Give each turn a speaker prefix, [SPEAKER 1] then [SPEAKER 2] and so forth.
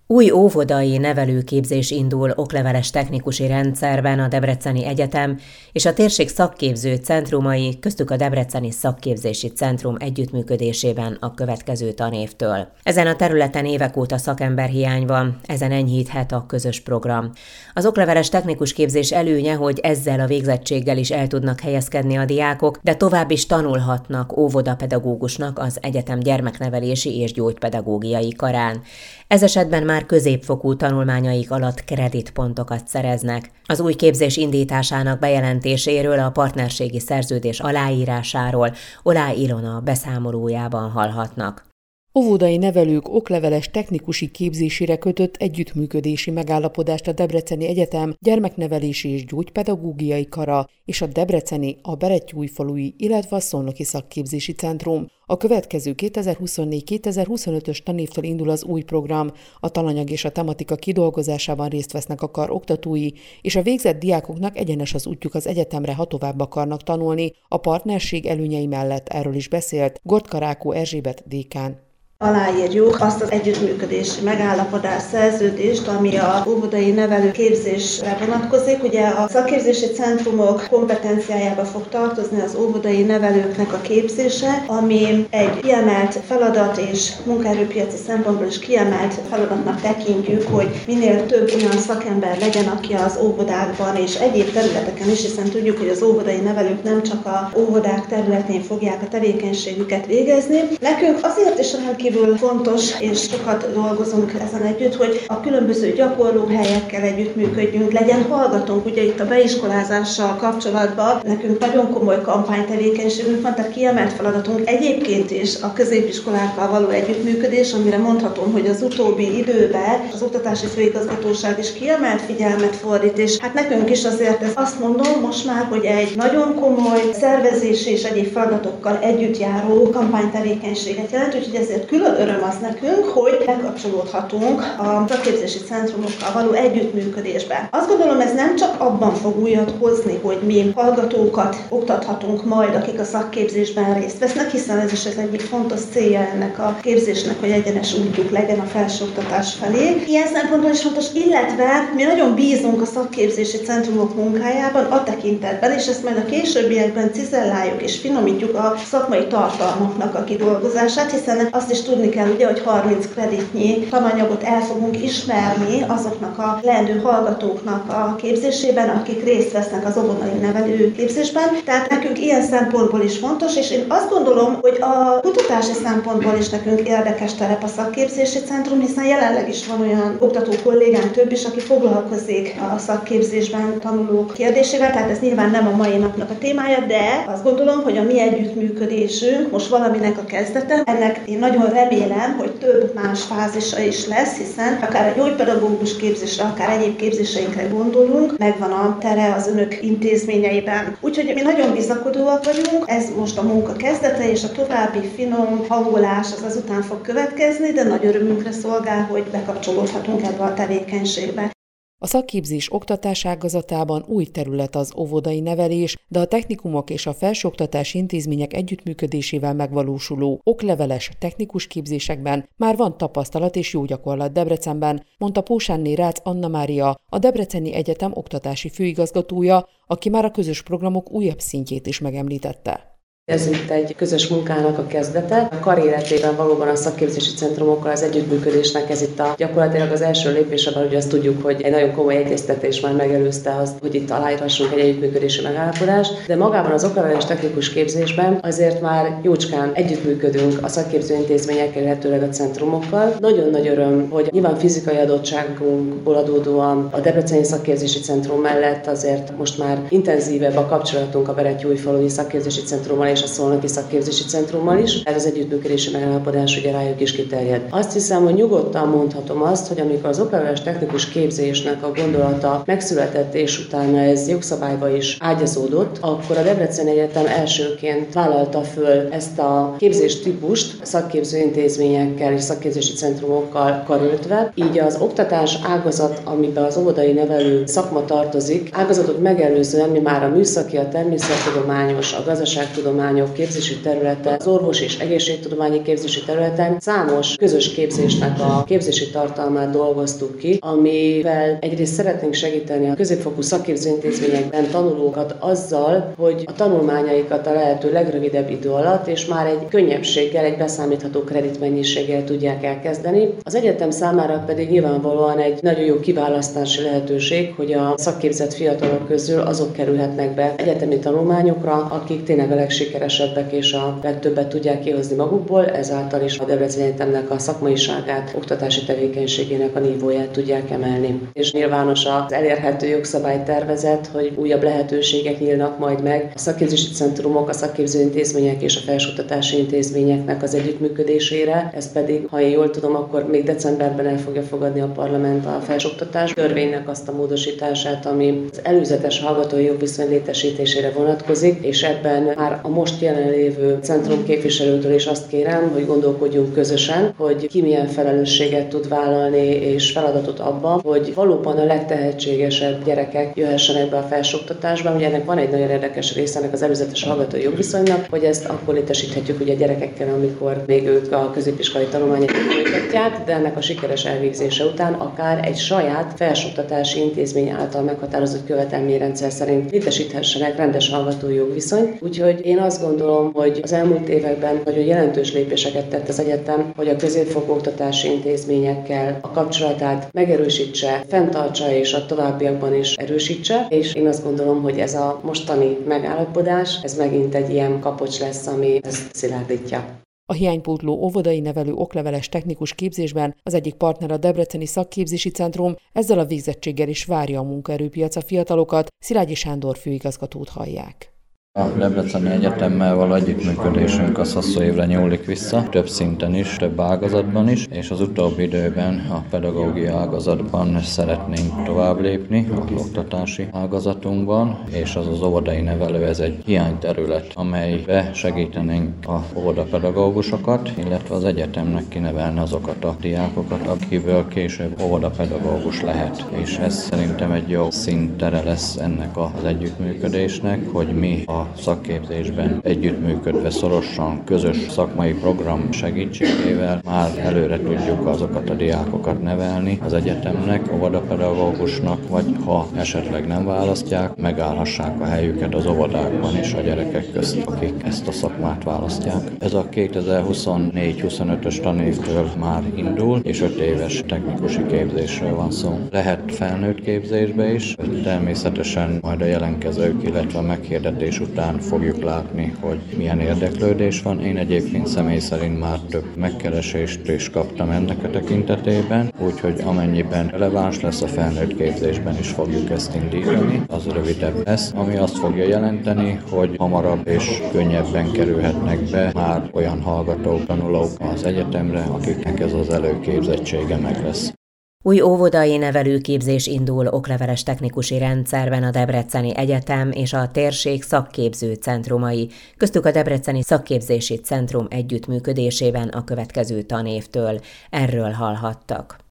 [SPEAKER 1] Új óvodai nevelőképzés indul okleveles technikusi rendszerben a Debreceni Egyetem és a térség szakképző centrumai, köztük a Debreceni Szakképzési Centrum együttműködésében a következő tanévtől. Ezen a területen évek óta szakemberhiány van, ezen enyhíthet a közös program. Az okleveles technikus képzés előnye, hogy ezzel a végzettséggel is el tudnak helyezkedni a diákok, de tovább is tanulhatnak óvodapedagógusnak az egyetem gyermeknevelési és gyógypedagógiai karán. Ez esetben már középfokú tanulmányaik alatt kreditpontokat szereznek. Az új képzés indításának bejelentéséről, a partnerségi szerződés aláírásáról Olá Ilona beszámolójában hallhatnak.
[SPEAKER 2] Óvodai nevelők okleveles technikusi képzésére kötött együttműködési megállapodást a Debreceni Egyetem gyermeknevelési és gyógypedagógiai kara és a Debreceni, a Berettyújfalui, illetve a Szolnoki Szakképzési Centrum. A következő 2024-2025-ös tanévtől indul az új program, a tananyag és a tematika kidolgozásában részt vesznek a kar oktatói, és a végzett diákoknak egyenes az útjuk az egyetemre, ha tovább akarnak tanulni. A partnerség előnyei mellett erről is beszélt Gortka Rákó Erzsébet dékán.
[SPEAKER 3] Aláírjuk azt az együttműködési megállapodás szerződést, ami a óvodai nevelő képzésre vonatkozik. Ugye a szakképzési centrumok kompetenciájába fog tartozni az óvodai nevelőknek a képzése, ami egy kiemelt feladat és munkaerőpiaci szempontból is kiemelt feladatnak tekintjük, hogy minél több olyan szakember legyen, aki az óvodákban és egyéb területeken is, hiszen tudjuk, hogy az óvodai nevelők nem csak a óvodák területén fogják a tevékenységüket végezni. Nekünk azért is rendkívül fontos, és sokat dolgozunk ezen együtt, hogy a különböző gyakorlóhelyekkel együttműködjünk, legyen hallgatónk. Ugye itt a beiskolázással kapcsolatban nekünk nagyon komoly kampánytevékenységünk van, tehát kiemelt feladatunk egyébként is a középiskolákkal való együttműködés, amire mondhatom, hogy az utóbbi időben az Oktatási Főigazgatóság is kiemelt figyelmet fordít, és hát nekünk is azért azt mondom most már, hogy egy nagyon komoly szervezési és egyéb feladatokkal együtt járó kampánytevékenységet jelent, úgyhogy ezért külön öröm az nekünk, hogy bekapcsolódhatunk a szakképzési centrumokkal való együttműködésbe. Azt gondolom, ez nem csak abban fog újat hozni, hogy mi hallgatókat oktathatunk majd, akik a szakképzésben részt vesznek, hiszen ez is az egyik fontos célja ennek a képzésnek, hogy egyenes útjuk legyen a felsőoktatás felé. Ilyen szempontból is fontos, illetve mi nagyon bízunk a szakképzési centrumok munkájában a tekintetben, és ezt majd a későbbiekben cizelláljuk és finomítjuk a szakmai tartalmaknak a kidolgozását, hiszen azt is tudni kell, ugye, hogy 30 kreditnyi tananyagot el fogunk ismerni azoknak a leendő hallgatóknak a képzésében, akik részt vesznek az óvodai nevelő képzésben. Tehát nekünk ilyen szempontból is fontos, és én azt gondolom, hogy a kutatási szempontból is nekünk érdekes terep a szakképzési centrum, hiszen jelenleg is van olyan oktató kollégánk több is, aki foglalkozik a szakképzésben tanulók kérdésével, tehát ez nyilván nem a mai napnak a témája, de azt gondolom, hogy a mi együttműködésünk most valaminek a kezdete. Ennek én nagyon remélem, hogy több más fázisa is lesz, hiszen akár a gyógypedagógus képzésre, akár egyéb képzéseinkre gondolunk, megvan a tere az önök intézményeiben. Úgyhogy mi nagyon bizakodóak vagyunk, ez most a munka kezdete, és a további finom hangolás az azután fog következni, de nagy örömünkre szolgál, hogy bekapcsolódhatunk ebbe a tevékenységbe.
[SPEAKER 2] A szakképzés oktatás ágazatában új terület az óvodai nevelés, de a technikumok és a felsőoktatási intézmények együttműködésével megvalósuló okleveles technikus képzésekben már van tapasztalat és jó gyakorlat Debrecenben, mondta Pósánné Rácz Anna Mária, a Debreceni Egyetem oktatási főigazgatója, aki már a közös programok újabb szintjét is megemlítette.
[SPEAKER 4] Ez itt egy közös munkának a kezdete. A kar életében valóban a szakképzési centrumokkal az együttműködésnek ez itt gyakorlatilag az első lépés, abban ugye azt tudjuk, hogy egy nagyon komoly egyeztetés már megelőzte azt, hogy itt aláírhassunk egy együttműködési megállapodást, de magában az okleveles technikus képzésben azért már jócskán együttműködünk a szakképző intézményekkel, illetőleg a centrumokkal. Nagyon nagy öröm, hogy nyilván fizikai adottságunkból adódóan a Debreceni Szakképzési Centrum mellett azért most már intenzívebb a kapcsolatunk a Berettyújfalui Szakképzési Centrummal és a Szolnoki Szakképzési Centrummal is. Ez az együttműködési megállapodás ugye rájuk is kiterjed. Azt hiszem, hogy nyugodtan mondhatom azt, hogy amikor az okleveles technikus képzésnek a gondolata megszületett, és utána ez jogszabályba is ágyazódott, akkor a Debreceni Egyetem elsőként vállalta föl ezt a képzéstípust szakképző intézményekkel és szakképzési centrumokkal karöltve. Így az oktatás ágazat, amiben az óvodai nevelő szakma tartozik, ágazatot megelőzően mi már a műszaki, a természettudományos, a gazdaságtudományos, tanulmányok képzési területe, az orvos és egészségtudományi képzési területen számos közös képzésnek a képzési tartalmát dolgoztuk ki, amivel egyrészt szeretnénk segíteni a középfokú szakképzőintézményekben tanulókat azzal, hogy a tanulmányaikat a lehető legrövidebb idő alatt és már egy könnyebbséggel, egy beszámítható kreditmennyiséggel tudják elkezdeni. Az egyetem számára pedig nyilvánvalóan egy nagyon jó kiválasztási lehetőség, hogy a szakképzett fiatalok közül azok kerülhetnek be egyetemi tanulmányokra, akik tényleg a legsikeresebbek és a legtöbbet tudják kihozni magukból, ezáltal is a Debreceni Egyetemnek a szakmaiságát, oktatási tevékenységének a nívóját tudják emelni. És nyilvános az elérhető jogszabálytervezet, hogy újabb lehetőségek nyílnak majd meg a szakképzési centrumok, a szakképzőintézmények és a felsőoktatási intézményeknek az együttműködésére. Ez pedig, ha én jól tudom, akkor még decemberben el fogja fogadni a parlament a felsőoktatás törvénynek azt a módosítását, ami az előzetes hallgatói jogviszony létesítésére vonatkozik, és ebben már a most jelenlévő centrum képviselőtől is azt kérem, hogy gondolkodjunk közösen, hogy ki milyen felelősséget tud vállalni és feladatot abban, hogy valóban a legtehetségesebb gyerekek jöhessenek be a felsőoktatásba. Ugye ennek van egy nagyon érdekes része ennek az előzetes hallgatói jogviszonynak, hogy ezt akkor létesíthetjük ugye gyerekekkel, amikor még ők a középiskolai tanulmányokat folytatják, de ennek a sikeres elvégzése után akár egy saját felsőoktatási intézmény által meghatározott követelményrendszer szerint létesíthessenek rendes hallgatói jogviszonyt. Úgyhogy én azt gondolom, hogy az elmúlt években nagyon jelentős lépéseket tett az egyetem, hogy a középfokú oktatási intézményekkel a kapcsolatát megerősítse, fenntartsa és a továbbiakban is erősítse, és én azt gondolom, hogy ez a mostani megállapodás, ez megint egy ilyen kapocs lesz, ami ezt szilárdítja.
[SPEAKER 2] A hiánypótló óvodai nevelő okleveles technikus képzésben az egyik partner a Debreceni Szakképzési Centrum, ezzel a végzettséggel is várja a munkaerőpiac a fiatalokat. Szilágyi Sándor főigazgatót hallják.
[SPEAKER 5] A Debreceni Egyetemmel való együttműködésünk az hosszú évre nyúlik vissza, több szinten is, több ágazatban is, és az utóbbi időben a pedagógia ágazatban szeretnénk tovább lépni, az oktatási ágazatunkban, és az óvodai nevelő, ez egy hiányterület, amelybe segítenénk a óvodapedagógusokat, illetve az egyetemnek kinevelni azokat a diákokat, akiből később óvodapedagógus lehet. És ez szerintem egy jó színtere lesz ennek az együttműködésnek, hogy mi a szakképzésben együttműködve szorosan közös szakmai program segítségével már előre tudjuk azokat a diákokat nevelni az egyetemnek, óvodapedagógusnak, vagy ha esetleg nem választják, megállhassák a helyüket az óvodákban is a gyerekek közt, akik ezt a szakmát választják. Ez a 2024-25-ös tanévtől már indul, és 5 éves technikusi képzésről van szó. Lehet felnőtt képzésbe is, természetesen majd a jelentkezők, illetve a meghirdetés után fogjuk látni, hogy milyen érdeklődés van. Én egyébként személy szerint már több megkeresést is kaptam ennek a tekintetében, úgyhogy amennyiben releváns lesz a felnőtt képzésben is fogjuk ezt indítani. Az rövidebb lesz, ami azt fogja jelenteni, hogy hamarabb és könnyebben kerülhetnek be már olyan hallgatók, tanulók az egyetemre, akiknek ez az előképzettsége meg lesz.
[SPEAKER 1] Új óvodai nevelőképzés indul okleveles technikusi rendszerben a Debreceni Egyetem és a térség szakképző centrumai, köztük a Debreceni Szakképzési Centrum együttműködésében a következő tanévtől. Erről hallhattak.